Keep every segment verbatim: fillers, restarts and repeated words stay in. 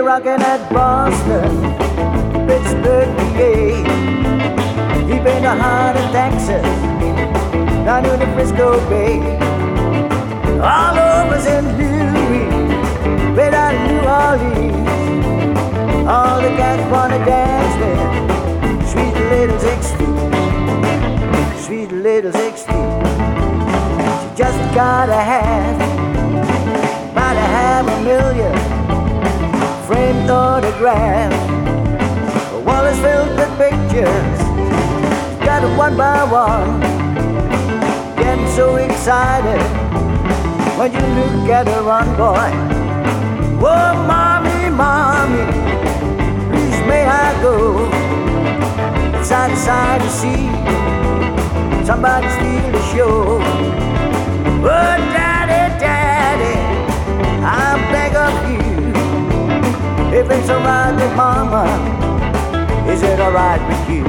rocking at Boston, Pittsburgh, P A, deep in the heart of Texas, down to the Frisco Bay, all over Saint Louis, way down to New Orleans. All the cats wanna dance with sweet little sixteen, sweet little sixteen. She just gotta have, gotta have a million framed autographs. The wall is filled with pictures, got it one by one. Getting so excited when you look at her run, boy. Whoa, mommy, mommy, please may I go side to side to see somebody steal the show. Oh, daddy, daddy, I beg of you, if it's alright with mama, is it alright with you?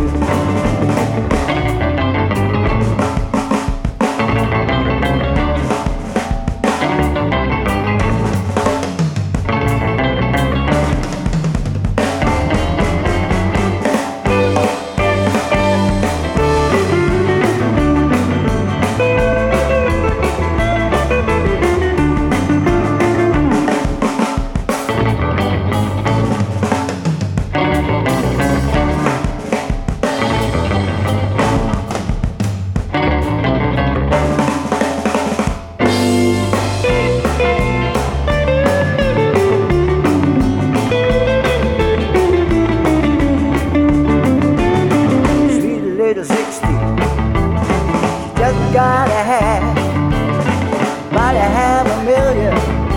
Gotta have, gotta have a million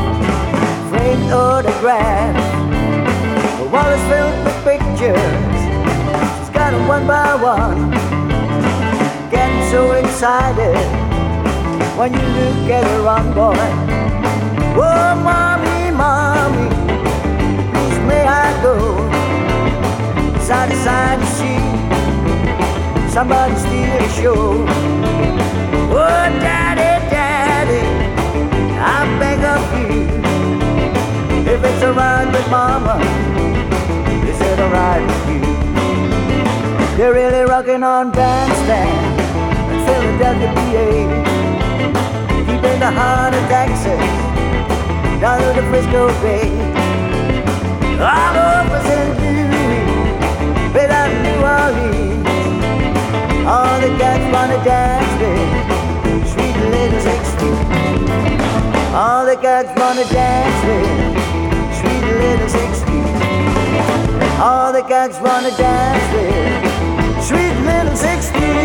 framed autographs. The wall is filled with pictures, she's got them one by one. Getting so excited when you look at her run, boy. Whoa, mommy, mommy, please may I go side to side to see somebody steal the show. Oh, daddy, daddy, I beg of you, if it's alright with mama, is it alright with you? They're really rocking on Bandstand in Philadelphia, P A, deep in the heart of Texas, down to the Frisco Bay, all over Saint Louis, way down to New Orleans. All the cats wanna dance with sweet little sixteen. All the cats wanna dance with sweet little sixteen. All the cats wanna dance with sweet little sixteen.